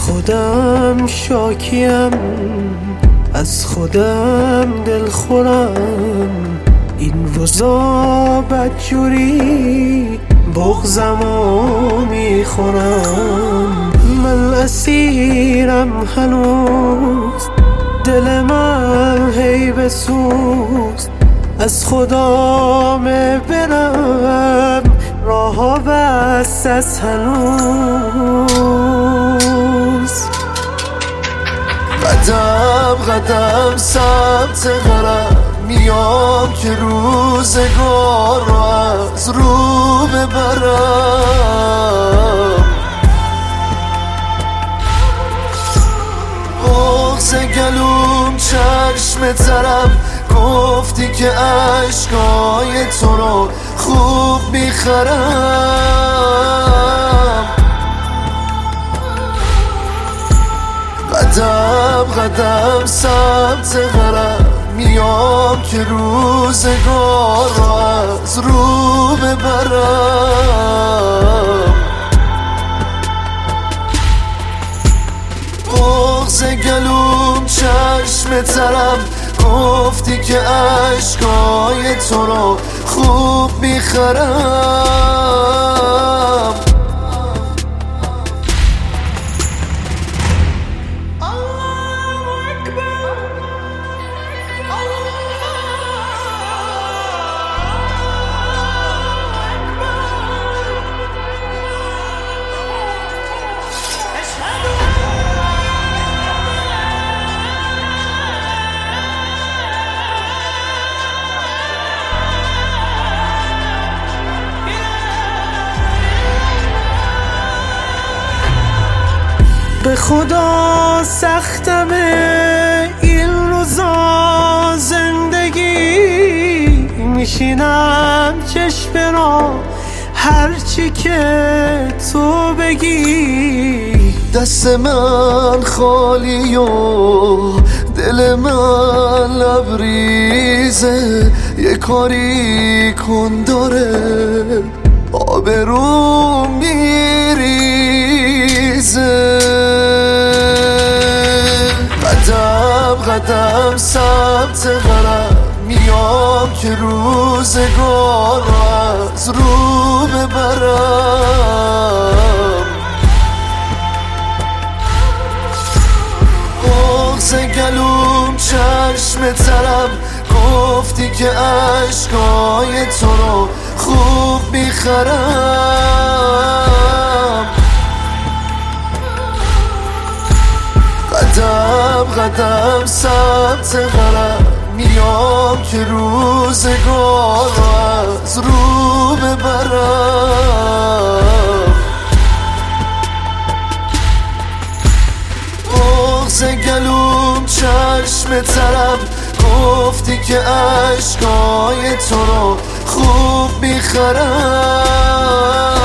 خودم شاکیم، از خودم دلخورم. این روزا بدجوری بغضمو میخورم. من اسیرم هنوز، دل من هی بسوز. از خدام برم، راها بست از هنوز. قدم قدم سمت غرب میام که روزگار رو از رو ببرم. بغض گلوم چشم ترم، گفتی که عشقای تو رو خوب میخرم. قدم قدم سمت غرب میام که روزگار رو از رو ببرم. بغض گلوم چشم ترم، گفتی که عشقای تو رو خوب میخرم. به خدا سختمه این روزا زندگی. میشینم چشم را هرچی که تو بگی. دست من خالی و دل من لبریزه. یه کاری کن داره آبروم میریزه. قدم قدم سمت غرب میام که روزگار رو از رو ببرم. بغض گلوم چشم ترم، گفتی که عشقای تو رو خوب میخرم. قدم قدم سمت غرب میام که روزگار رو از رو ببرم. بغض گلوم چشم ترم، گفتی که عشقای تو رو خوب میخرم.